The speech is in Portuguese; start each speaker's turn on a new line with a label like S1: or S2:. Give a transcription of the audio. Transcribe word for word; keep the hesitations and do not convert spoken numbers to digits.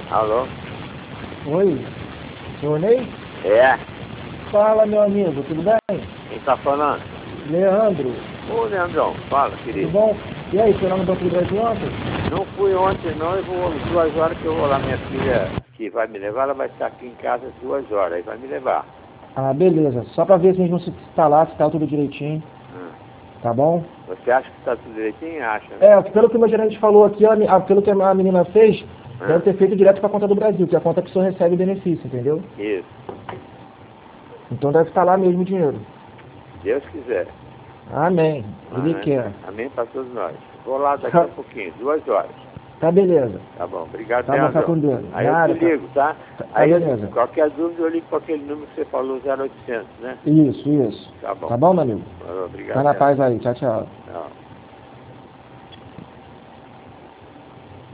S1: Alô?
S2: Oi, senhor Ney?
S1: É?
S2: Fala, meu amigo, tudo bem?
S1: Quem tá falando?
S2: Leandro,
S1: Ô, Leandrão, fala,
S2: tudo
S1: querido.
S2: bom? E aí, foi lá no Banco do Brasil ontem?
S1: Não fui ontem não, eu vou duas horas que eu vou lá, minha filha que vai me levar, ela vai estar aqui em casa às duas horas, aí vai me levar.
S2: Ah, beleza. Só pra ver se a gente não se tá lá, se tá tudo direitinho,
S1: Hum.
S2: tá bom?
S1: Você acha que tá tudo direitinho? Acha, né?
S2: É, pelo que o meu gerente falou aqui, a me- ah, pelo que a menina fez,
S1: Hum.
S2: deve ter feito direto pra conta do Brasil, que é a conta que o senhor recebe o benefício, entendeu?
S1: Isso,
S2: Então deve estar lá mesmo o dinheiro.
S1: se Deus quiser.
S2: Amém. Ele
S1: Amém.
S2: quer.
S1: Amém para todos nós. Vou lá daqui a pouquinho, duas horas.
S2: Tá beleza.
S1: Tá bom, obrigado,
S2: Tá bom, fica
S1: Leandrão.
S2: com Deus.
S1: Aí
S2: Nada,
S1: eu te
S2: tá-
S1: ligo, tá?
S2: Tá, tá
S1: Aí, eu-
S2: beleza.
S1: qualquer dúvida eu ligo para aquele número que você falou, zero oitocentos, né?
S2: Isso, isso.
S1: Tá bom.
S2: Tá bom, meu amigo?
S1: Obrigado,
S2: Tá na
S1: Leandro.
S2: paz aí. Tchau, tchau.
S1: Tchau.